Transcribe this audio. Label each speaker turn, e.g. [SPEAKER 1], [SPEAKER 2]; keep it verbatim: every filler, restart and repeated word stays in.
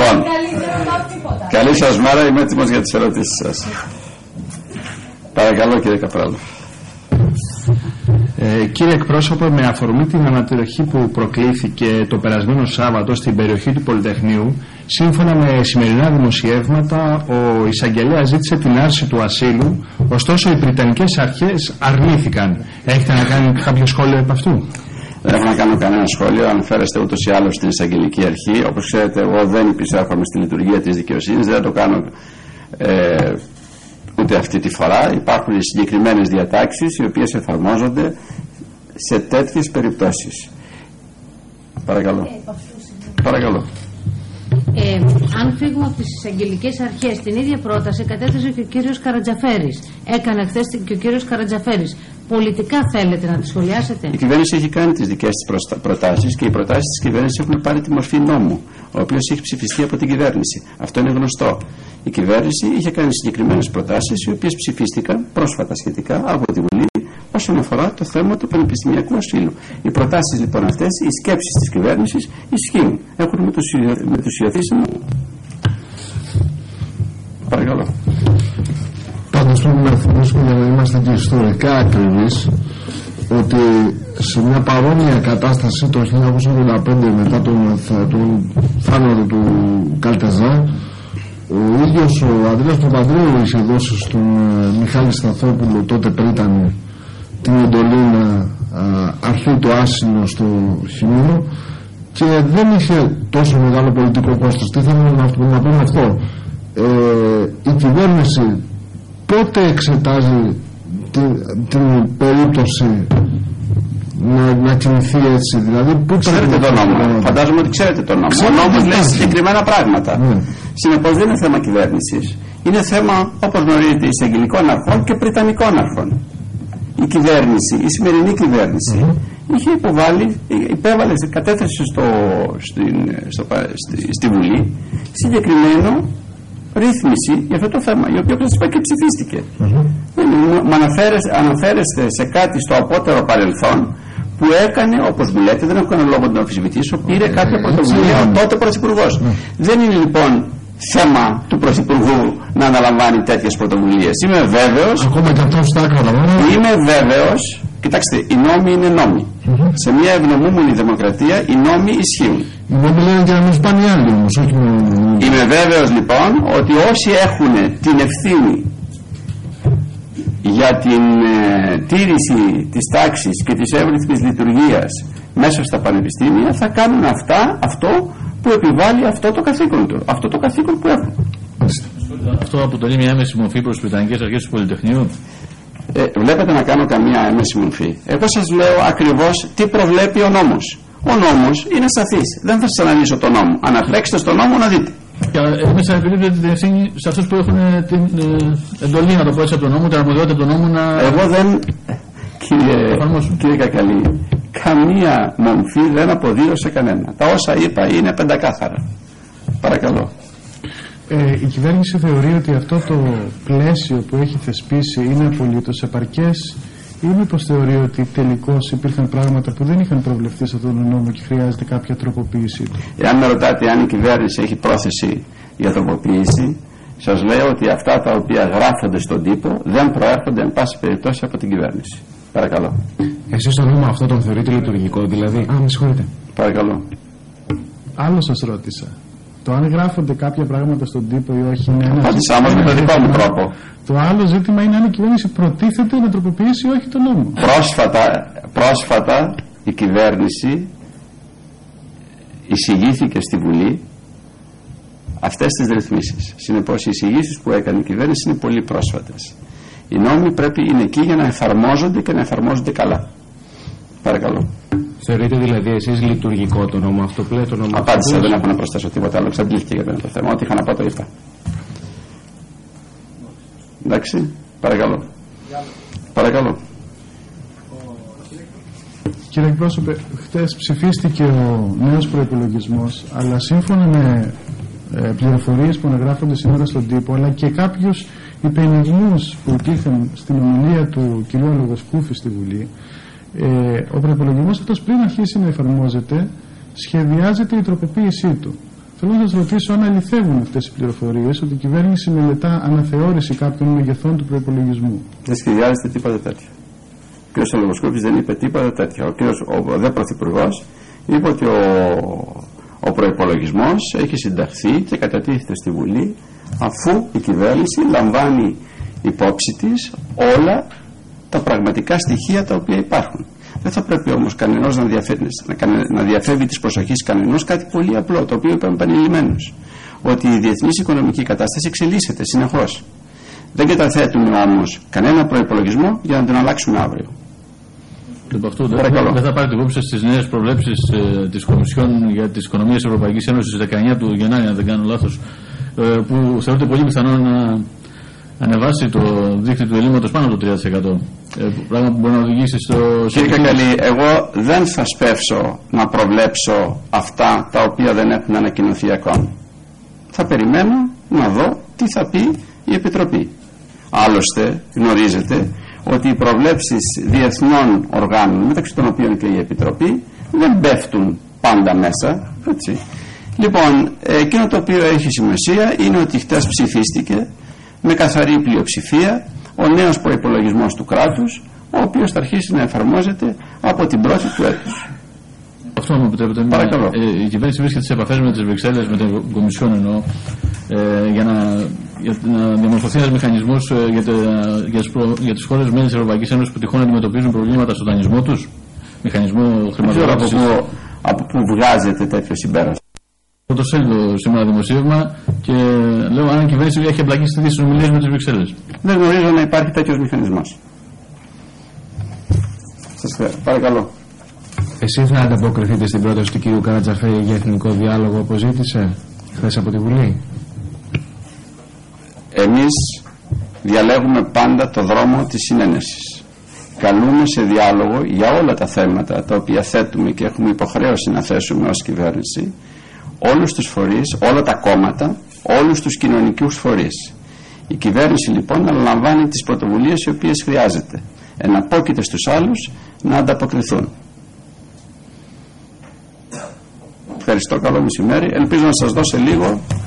[SPEAKER 1] Λοιπόν, καλή σας μέρα, είμαι έτοιμος για τις ερωτήσεις σας. Παρακαλώ κύριε Καπράλο.
[SPEAKER 2] Ε, κύριε εκπρόσωπε, με αφορμή την αναταραχή που προκλήθηκε το περασμένο Σάββατο στην περιοχή του Πολυτεχνείου, σύμφωνα με σημερινά δημοσιεύματα, ο εισαγγελέας ζήτησε την άρση του ασύλου, ωστόσο οι Βρετανικές αρχές αρνήθηκαν. Έχετε να κάνετε κάποιο σχόλιο επ' αυτού?
[SPEAKER 1] Δεν έχω να κάνω κανένα σχόλιο. Αναφέρεστε ούτως ή άλλως στην εισαγγελική αρχή. Όπως ξέρετε, εγώ δεν επισέρχομαι στη λειτουργία της δικαιοσύνης, δεν το κάνω ε, ούτε αυτή τη φορά. Υπάρχουν συγκεκριμένες διατάξεις οι οποίες εφαρμόζονται σε τέτοιες περιπτώσεις. Παρακαλώ. Ε, Παρακαλώ.
[SPEAKER 3] Ε, αν φύγουμε από τις εισαγγελικές αρχές, την ίδια πρόταση κατέθεσε και ο κύριος Καρατζαφέρης. Έκανε χθες και ο κύριος Καρατζαφέρης. Πολιτικά θέλετε να τη σχολιάσετε?
[SPEAKER 1] Η κυβέρνηση έχει κάνει τις δικές της προτάσεις και οι προτάσεις της κυβέρνησης έχουν πάρει τη μορφή νόμου, ο οποίος έχει ψηφιστεί από την κυβέρνηση. Αυτό είναι γνωστό. Η κυβέρνηση είχε κάνει συγκεκριμένες προτάσεις, οι οποίες ψηφίστηκαν πρόσφατα σχετικά από τη Βουλή όσον αφορά το θέμα του πανεπιστημιακού ασύλου. Οι προτάσεις λοιπόν αυτές, οι σκέψεις της κυβέρνησης ισχύουν. Έχουν μετουσιωθεί σε νόμο. Παρακαλώ.
[SPEAKER 4] Πάντως πρέπει να θυμίσουμε, για να είμαστε και ιστορικά ακριβείς, ότι σε μια παρόμοια κατάσταση το χίλια εννιακόσια ογδόντα πέντε μετά τον, τον θάνατο του Καλτεζά, ο ίδιος ο Ανδρέας Παπανδρέου είχε δώσει στον Μιχάλη Σταθόπουλο, τότε πρίτανη, την εντολή να αρθεί το άσυλο στο χειμώνα και δεν είχε τόσο μεγάλο πολιτικό κόστος. Τι θέλω να, να πούμε αυτό? Ε, η κυβέρνηση πότε εξετάζει την, την περίπτωση να, να κινηθεί έτσι? Δηλαδή, πού
[SPEAKER 1] ξέρετε τον νόμο? νόμο? Φαντάζομαι ότι ξέρετε τον νόμο. Ο νόμος λέει συγκεκριμένα πράγματα. Ναι. Συνεπώς δεν είναι θέμα κυβέρνησης. Είναι θέμα, όπως γνωρίζετε, εισαγγελικών αρχών και πριτανικών αρχών. Η κυβέρνηση, η σημερινή κυβέρνηση, mm-hmm. είχε υποβάλει, υπέβαλε, κατέθεσε στο, στην, στο, στη, στη Βουλή συγκεκριμένο ρύθμιση για αυτό το θέμα, η οποία όπως είπα και ψηφίστηκε. Mm-hmm. Μου αναφέρεστε σε κάτι στο απότερο παρελθόν που έκανε, όπως μου λέτε, δεν έχω κανένα λόγο να το αμφισβητήσω, πήρε κάποια πρωτοβουλία ο τότε Πρωθυπουργός. Mm-hmm. Δεν είναι λοιπόν θέμα του Πρωθυπουργού να αναλαμβάνει τέτοιες πρωτοβουλίες. Είμαι βέβαιος.
[SPEAKER 4] Ακόμα και αυτό στα άκρα.
[SPEAKER 1] Είμαι βέβαιος. Κοιτάξτε, οι νόμοι είναι νόμοι. Mm-hmm. Σε μια ευνομούμενη δημοκρατία οι νόμοι ισχύουν.
[SPEAKER 4] Οι νόμοι λένε και να μην σπάνε οι άλλοι όμως, όχι μόνο.
[SPEAKER 1] Είμαι βέβαιος λοιπόν ότι όσοι έχουν την ευθύνη για την ε, τήρηση της τάξης και της εύρυθμης λειτουργίας μέσα στα πανεπιστήμια θα κάνουν αυτά, αυτό που επιβάλλει αυτό το καθήκον του, αυτό το καθήκον που έχουν.
[SPEAKER 5] Αυτό αποτελεί μια έμεση μορφή προς τις Βρετανικές αρχές του Πολυτεχνείου?
[SPEAKER 1] Ε, βλέπετε να κάνω καμία έμεση μορφή? Εγώ σας λέω ακριβώς τι προβλέπει ο νόμος. Ο νόμος είναι σαφής. Δεν θα σας αναλύσω τον νόμο. Ανατρέξτε στον νόμο να δείτε.
[SPEAKER 5] Και εμείς επιβάλλουμε την ευθύνη σε αυτούς που έχουν την ε, εντολή, να το πω έτσι, από τον νόμο, την αρμοδιότητα από τον νόμο να.
[SPEAKER 1] Εγώ δεν. Κύριε, κύριε Κακαλή, καμία μορφή δεν αποδίδω σε κανένα. Τα όσα είπα είναι πεντακάθαρα. Παρακαλώ.
[SPEAKER 2] Ε, η κυβέρνηση θεωρεί ότι αυτό το πλαίσιο που έχει θεσπίσει είναι απολύτως επαρκές, ή μήπως θεωρεί ότι τελικώς υπήρχαν πράγματα που δεν είχαν προβλεφθεί σε αυτόν τον νόμο και χρειάζεται κάποια τροποποίησή του?
[SPEAKER 1] Εάν με ρωτάτε αν η κυβέρνηση έχει πρόθεση για τροποποίηση, σας λέω ότι αυτά τα οποία γράφονται στον τύπο δεν προέρχονται εν πάση περιπτώσει από την κυβέρνηση. Παρακαλώ.
[SPEAKER 2] Εσείς το νόμο αυτό τον θεωρείτε λειτουργικό, δηλαδή? Α, με συγχωρείτε.
[SPEAKER 1] Παρακαλώ.
[SPEAKER 2] Άλλο σας ρώτησα. Το αν γράφονται κάποια πράγματα στον τύπο ή όχι είναι ένα.
[SPEAKER 1] Απάντησα όμως με τον δικό μου τρόπο.
[SPEAKER 2] Το άλλο ζήτημα είναι αν η κυβέρνηση προτίθεται να τροποποιήσει ή όχι τον νόμο.
[SPEAKER 1] Πρόσφατα, πρόσφατα η κυβέρνηση εισηγήθηκε στη Βουλή αυτές τις ρυθμίσεις. Συνεπώς οι εισηγήσεις που έκανε η κυβέρνηση είναι πολύ πρόσφατες. Οι νόμοι πρέπει είναι εκεί για να εφαρμόζονται και να εφαρμόζονται καλά. Παρακαλώ.
[SPEAKER 2] Θεωρείτε δηλαδή εσείς λειτουργικό το νόμο αυτό πλέον? Το νόμο
[SPEAKER 1] Απάντησα, δεν έχω να προσθέσω τίποτα άλλο. Εξαντλήθηκε για το θέμα. Ό,τι είχα να πω το είπα. Εντάξει, παρακαλώ. Παρακαλώ.
[SPEAKER 2] Κύριε εκπρόσωπε, χτες ψηφίστηκε ο νέος προϋπολογισμός, αλλά σύμφωνα με ε, πληροφορίες που αναγράφονται σήμερα στον τύπο, αλλά και κάποιους υπενιγμούς που υπήρχαν στην ομιλία του κ. Λογοσκούφη στη Βουλή, ε, ο προϋπολογισμός αυτός πριν αρχίσει να εφαρμόζεται, σχεδιάζεται η τροποποίησή του. Θέλω να σας ρωτήσω αν αληθεύουν αυτές οι πληροφορίες ότι η κυβέρνηση μελετά αναθεώρηση κάποιων μεγεθών του προϋπολογισμού.
[SPEAKER 1] Δεν σχεδιάζεται τίποτα τέτοιο. Ο κ. Αλογοσκόπης δεν είπε τίποτα τέτοιο. Ο κ. ο δε Πρωθυπουργός είπε ότι ο, ο προϋπολογισμός έχει συνταχθεί και κατατίθεται στη Βουλή αφού η κυβέρνηση λαμβάνει υπόψη της όλα τα πραγματικά στοιχεία τα οποία υπάρχουν. Δεν θα πρέπει όμως κανενός να, να, να διαφεύγει της προσοχής κανενός κάτι πολύ απλό, το οποίο είπαμε επανειλημμένως, ότι η διεθνής οικονομική κατάσταση εξελίσσεται συνεχώς. Δεν καταθέτουμε όμως κανένα προϋπολογισμό για να τον αλλάξουμε αύριο.
[SPEAKER 5] Λοιπόν, αυτό δεν θα, θα πάρετε υπόψη στις νέες προβλέψεις ε, της Κομισιόν για τις οικονομίες της Ευρωπαϊκής Ένωσης στις δεκαεννιά του Γενάρη, αν δεν κάνω λάθος, ε, που θεωρείται πολύ πιθανό να ανεβάσει το δίκτυο του ελλείμματος πάνω από το τρία τοις εκατό. Ε, πράγμα που μπορεί να οδηγήσει στο...
[SPEAKER 1] Κύριε Κακαλή, εγώ δεν θα σπεύσω να προβλέψω αυτά τα οποία δεν έχουν ανακοινωθεί ακόμα. Θα περιμένω να δω τι θα πει η Επιτροπή. Άλλωστε γνωρίζετε ότι οι προβλέψεις διεθνών οργάνων, μεταξύ των οποίων και η Επιτροπή, δεν πέφτουν πάντα μέσα, έτσι. Λοιπόν, εκείνο το οποίο έχει σημασία είναι ότι χτες ψηφίστηκε με καθαρή πλειοψηφία ο νέος προϋπολογισμός του κράτους, ο οποίος θα αρχίσει να εφαρμόζεται από την πρώτη του έτους.
[SPEAKER 5] Αυτό μου επιτρέπετε.
[SPEAKER 1] Παρακαλώ.
[SPEAKER 5] Ε, η κυβέρνηση βρίσκεται σε επαφές με τις Βρυξέλλες, με την Κομισιόν εννοώ, ε, για, να, για να διαμορφωθεί ένας μηχανισμός ε, για, τε, για, τις προ, για τις χώρες μέλη της Ευρωπαϊκής Ένωσης που τυχόν αντιμετωπίζουν προβλήματα στο δανεισμό τους. Μηχανισμό χρηματοδότησης.
[SPEAKER 1] Δεν ξέρω από πού βγάζετε τέτοιο συμπέρασμα.
[SPEAKER 5] Το σέλιδο σήμερα δημοσίευμα και λέω αν η κυβέρνηση έχει εμπλακεί στις συνομιλίες με τις Βρυξέλλες.
[SPEAKER 1] Δεν γνωρίζω να υπάρχει τέτοιος μηχανισμός. Σας παρακαλώ.
[SPEAKER 2] Εσείς θα ανταποκριθείτε στην πρόταση του κ. Καρατζαφέρη για εθνικό διάλογο όπως ζήτησε χθες από τη Βουλή?
[SPEAKER 1] Εμείς διαλέγουμε πάντα το δρόμο της συνένεσης. Καλούμε σε διάλογο για όλα τα θέματα τα οποία θέτουμε και έχουμε υποχρέωση να θέσουμε ως κυβέρνηση όλους τους φορείς, όλα τα κόμματα, όλους τους κοινωνικούς φορείς. Η κυβέρνηση λοιπόν αναλαμβάνει τις πρωτοβουλίες οι οποίες χρειάζεται. Εναπόκειται στους άλλους να ανταποκριθούν. Ευχαριστώ, καλό μεσημέρι. Ελπίζω να σας δώσω λίγο